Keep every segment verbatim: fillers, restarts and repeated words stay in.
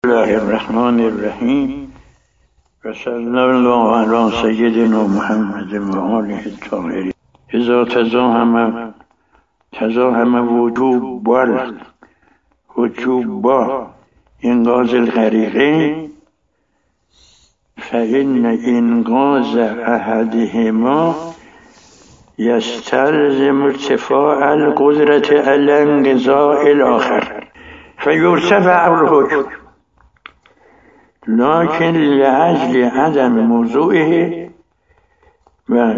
الله الرحمن الرحیم و صلی الله علی سیدنا محمد و آله الطاهرین. اذا تزاحم تزاحم وجوب بر وجوب با انقاذ الغریقین فإن انقاذ احدهما يستلزم ارتفاع القدرة على انقضاء الآخر فيرتفع الحكم، لكن لأجل عدم موضوعه و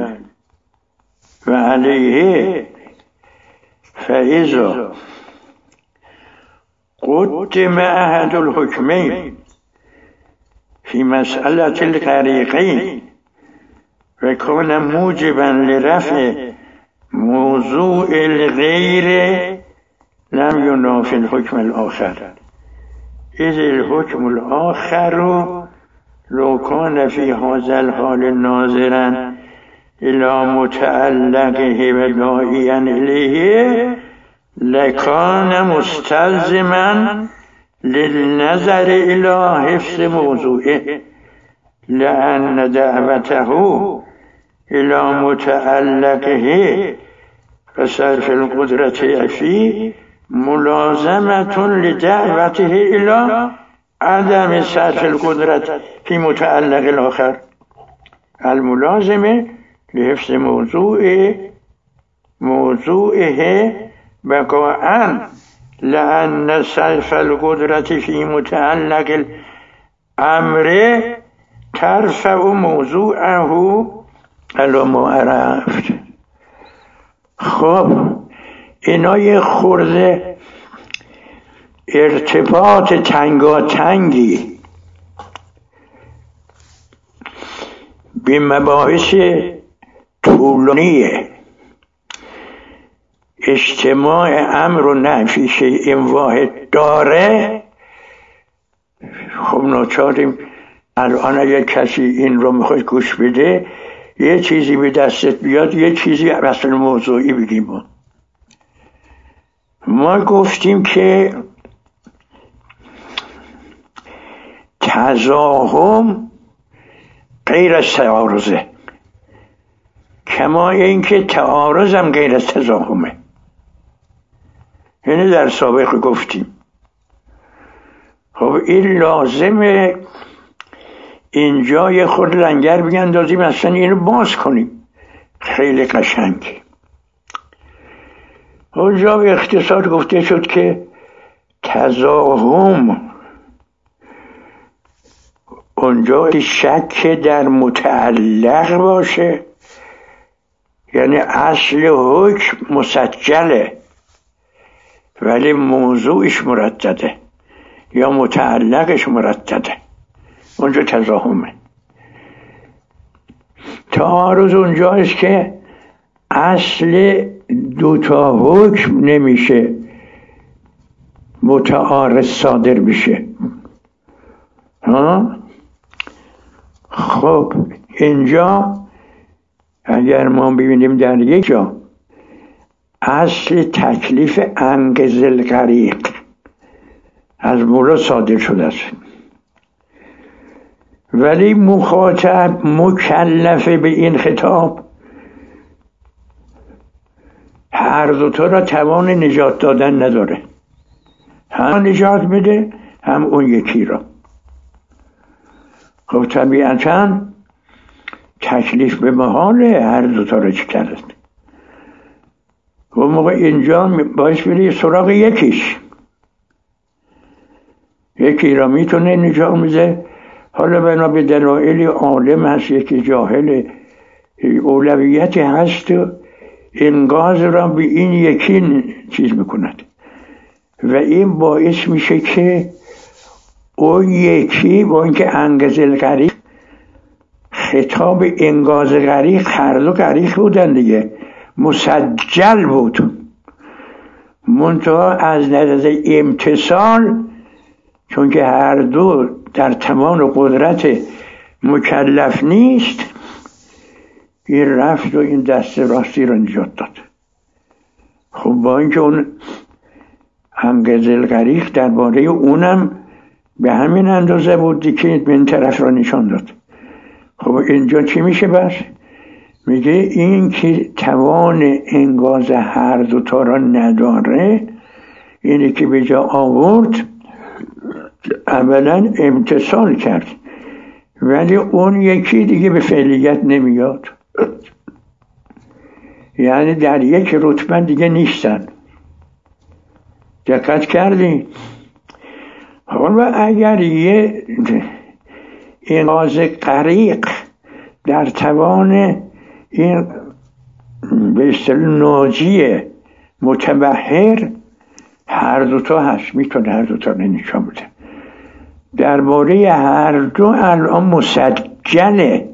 وعليه فإذا قدم أحد الحكمين في مسألة الغريقين وكان موجبا لرفع موضوع الغير لم ينافي الحكم الآخر، إذ الحكم الآخر لو كان في هذا الحال ناظرا إلى متعلقه وداعيا إليه لكان مستلزما للنظر إلى حفظ موضوعه، لأن دعوته إلى متعلقه فصرف القدرة فيه ملازمة لدعوته إلى عدم صرف القدرة في متعلق الآخر الملازمة لحفظ موضوع موضوعه بقاءً، لأن صرف القدرة في متعلق الأمر ترفع موضوعه على ما عرفت. خب اینا یه خورده ارتباط تنگاتنگی به مباحث طولانی اجتماع امر و نهی فی شیء واحد داره. خب ناچاریم الان اگر کسی این رو میخواد گوش بده یه چیزی به دستت بیاد یه چیزی اصل موضوعی بگیم. ما گفتیم که تزاحم غیر از تعارضه، کما اینکه تعارض هم غیر از تزاحمه. یعنی در سابق گفتیم. خب این لازمه اینجا یه خود لنگر بیندازیم اصلا اینو باز کنیم خیلی قشنگ. اونجا به اختصار گفته شد که تزاحم اونجا شک در متعلق باشه، یعنی اصل حکم مسجله ولی موضوعش مردده یا متعلقش مردده، اونجا تزاحمه. تعارض اونجاست که اصل دوتا حکم نمیشه متعارض صادر بشه. ها؟ خب اینجا اگر ما ببینیم در یک جا اصل تکلیف انقض الغریق از مولا صادر شده است ولی مخاطب مکلف به این خطاب هر دوتا را توان نجات دادن نداره، هم نجات بده هم اون یکی را. خب طبیعتا تکلیف به محاله هر دوتا را چی کرد. اون موقع اینجا باعث بری سراغ یکیش، یکی را میتونه نجات میده. حالا بنا به دلایل عالم هست، یکی جاهل، اولویتی هست و انقاذ را به این یکی چیز میکند و این باعث میشه که اون یکی با اینکه انقاذ الغریق خطاب انقاذ غریق هر دو غریق بودن دیگه، مسجل بود، منتها از نظر امتصال چون که هر دو در توان و قدرت مکلف نیست این رفت و این دست راستی رو نجات داد. خب با اینکه اون انقض الغریق درباره اونم به همین اندازه بودی که من طرف را نشان داد. خب اینجا چی میشه بس؟ میگه این که توان انگاز هر دوتا را نداره، اینی که به جا آورد اولا امتثال کرد، ولی اون یکی دیگه به فعلیت نمیاد، یعنی در یک رتبه دیگه نیستن. دقت کردی؟ حالا اگر یه انقاذ غریق در توان این به اصطلاح ناجی متبحر هر دوتا هست، میتونه هر دوتا رو نشان بده. درباره هر دو الان مسجله،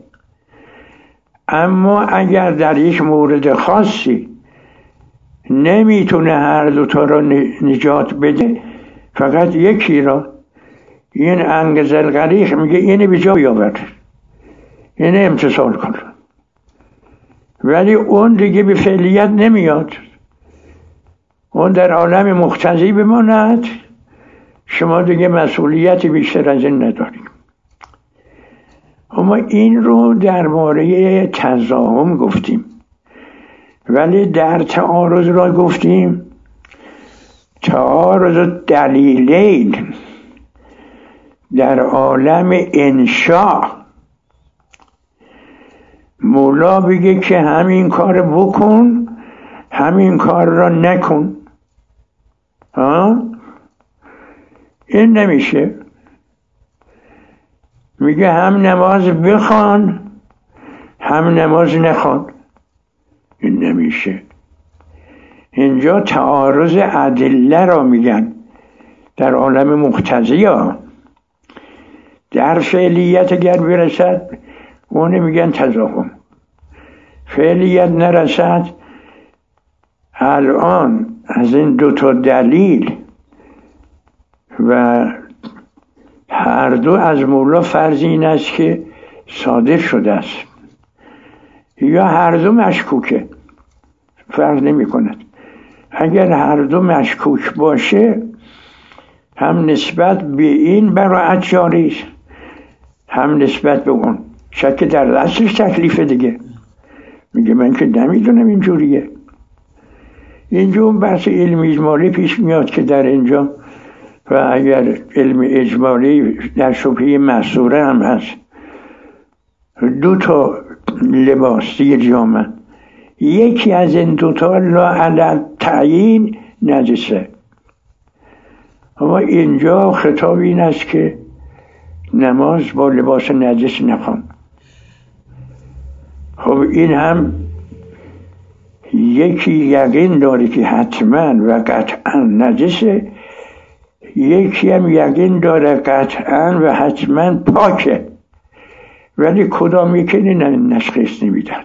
اما اگر در یک مورد خاصی نمیتونه هر دوتا را نجات بده، فقط یکی را، این انگیز الغریق میگه اینه به جا بیاور، اینه امتثال کن، ولی اون دیگه به فعلیت نمیاد، اون در عالم مقتضی بماند، شما دیگه مسئولیتی بیشتر از این نداریم. اما این رو درباره تضاهم گفتیم، ولی در تعارض را گفتیم تعارض دلیلین در عالم انشاء. مولا بگه که همین کار بکن، همین کار را نکن، ها؟ این نمیشه. میگه هم نماز بخوان هم نماز نخوان، این نمیشه. اینجا تعارض ادله را میگن در عالم مقتضی ها. در فعلیت اگر برسد اون میگن تضاهم، فعلیت نرسد. الان از این دو تا دلیل و هر دو از مولا فرض این است که صادر شده است، یا هر دو مشکوکه، فرق نمی کند. اگر هر دو مشکوک باشه، هم نسبت به این براعت جاری است، هم نسبت به اون. شک در اصلش تکلیفه دیگه. میگه من که نمیدونم اینجوریه. اینجا اون بحث علم اجمالی پیش میاد که در اینجا، و اگر علم اجمالی در شبهه محصوره هم هست، دو تا لباس یه جامعه، یکی از این دوتا لا علی تعیین نجسه. اما اینجا خطاب این است که نماز با لباس نجس نخوان. خب این هم یکی یقین داره که حتما و قطعا نجسه، یکی هم یقین داره قطعا و حتما پاکه، ولی کدام یکی نشخیص نمیداد.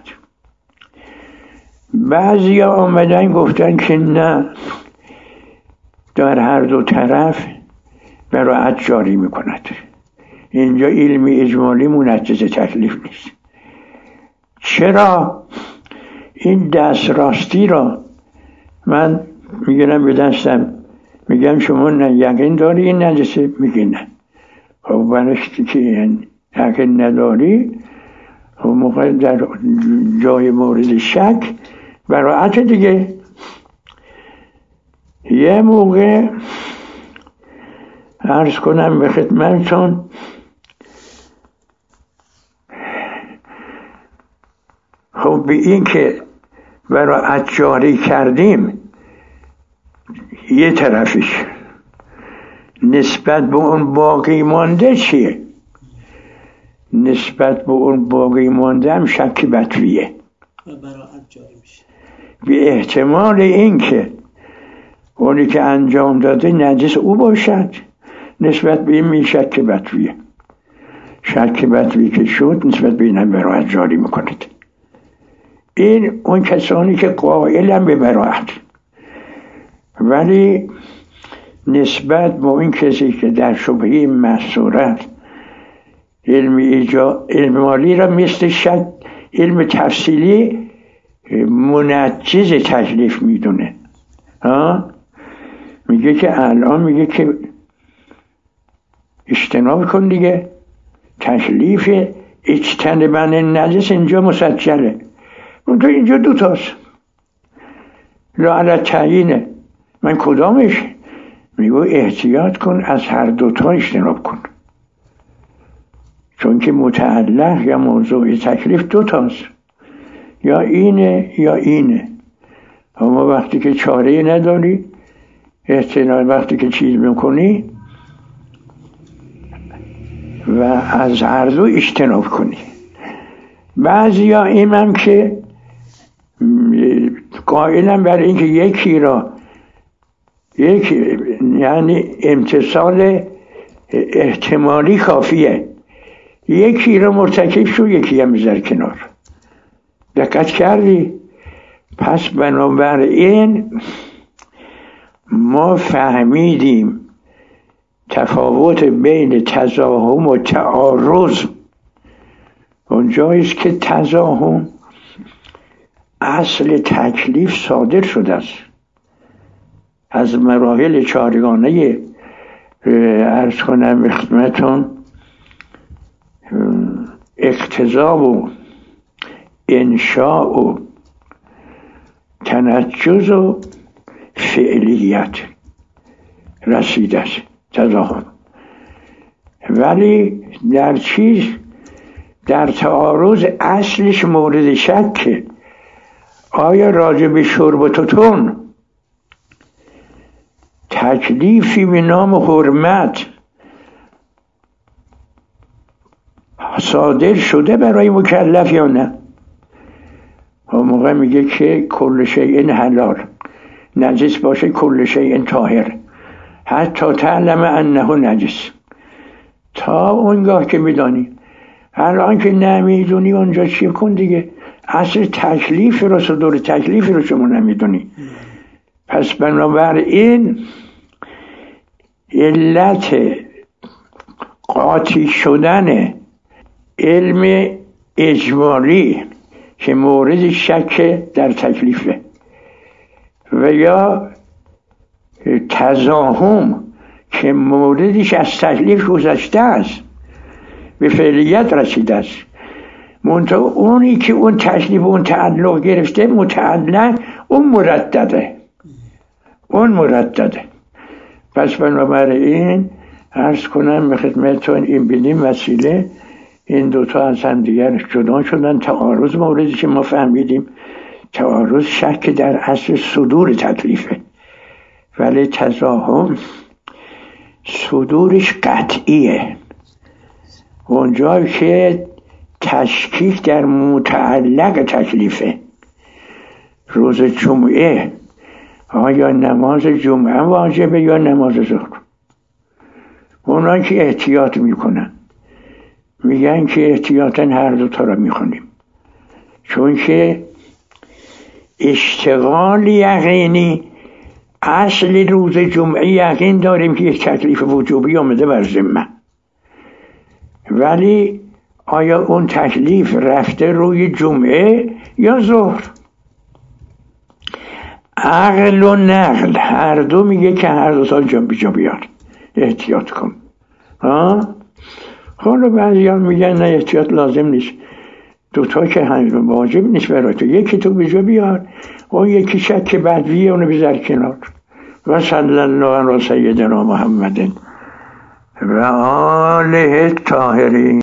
بعضی ها آمدن گفتن که نه، در هر دو طرف براعت جاری میکند. اینجا علم اجمالی منجز تکلیف نیست. چرا؟ این دست راستی را من میگنم به دستم، میگم شما نه یقین داری این نجسه؟ میگه نه. خب برشتی که یقین نداری، خب موقع در جای مورد شک براعت دیگه. یه موقع عرض کنم به خدمتتون، خب به این که براعت جاری کردیم یه طرفش، نسبت به اون باقی مانده چیه؟ نسبت به اون باقی مانده هم شک بطریه، براعت جاری میشه. به احتمال این که اونی که انجام داده نجس او باشد، نسبت به این می شک بطریه. شک بطری که شد نسبت به این هم براعت جاری میکنید. این اون کسانی که قائلن به براعت، ولی نسبت به این کسی که در شبهه محصورت علم ایجا علم مالی را مثل شک علم تفصیلی منجز تکلیف میدونه. ها میگه که الان میگه که اجتناب کن دیگه. تکلیف اجتنبن النجس اینجا مسجله، اون تو اینجا دوتاست، لا علی تعیینه. من کدامش؟ میگو احتیاط کن، از هر دوتا اجتناب کن، چون که متعلق یا موضوع تکلیف دوتاست، یا اینه یا اینه. اما وقتی که چاره نداری، احتمال وقتی که چیز میکنی و از هر دو اجتناب کنی. بعضی ها این هم که قائلن برای اینکه یکی را یک یعنی امتصال احتمالی کافیه، یکی را مرتکب شو یکی هم بذار کنار. دقت کردی؟ پس بنابراین ما فهمیدیم تفاوت بین تزاحم و تعارض اونجاییست که تزاحم اصل تکلیف صادر شده است از مراحل چارگانه عرض کنم به خدمتون اقتضا و انشاء و تنجز و فعلیت رسیده است تزاحم. ولی در چیز در تعارض اصلش مورد شکه. آیا راجع به شرب و توتون تکلیفی به نام حرمت صادر شده برای مکلف یا نه؟ اون موقع میگه که کل شیء حلال، نجس باشه کل شیء طاهر حتی تعلم انه نجس، تا اونگاه که میدانی. الان که نمیدونی اونجا چی کن دیگه، اصل تکلیف رو صدور تکلیف رو شما نمیدونی. پس بنابراین علت قاطی شدن علم اجمالی که مورد شک در تکلیفه و یا تزاحم که موردش از تکلیف گذشته است به فعلیت رسیده است، منتها اونی که اون تکلیف اون تعلق گرفته متعلق اون مردده اون مردده. پس بنابراین عرض کنم به خدمتتون این بدین وسیله این دوتا از هم دیگر جدا شدن. تعارض موردی که ما فهمیدیم تعارض شک در اصل صدور تکلیفه، ولی تزاحم صدورش قطعیه. اونجا که تشکیک در متعلق تکلیفه، روز جمعه آیا نماز جمعه واجبه یا نماز ظهر؟ اونا که احتیاط میکنن میگن که احتیاطاً هر دو تا را میخونیم، چون که اشتغال یقینی اصل روز جمعه یقین داریم که یک تکلیف وجوبی آمده بر ذمه، ولی آیا اون تکلیف رفته روی جمعه یا ظهر؟ عقل و نقل هر دو میگه که هر دو تا جا بیجا بیار، احتیاط کن. ها خب بعضی ها میگن نه احتیاط لازم نیست، دوتا که هم واجب نیست برای تو، یکی تو بیجا بیار، اون یکی شک بدویه اونو بذار کنار. و صلی الله علی سیدنا محمد و آله الطاهرین.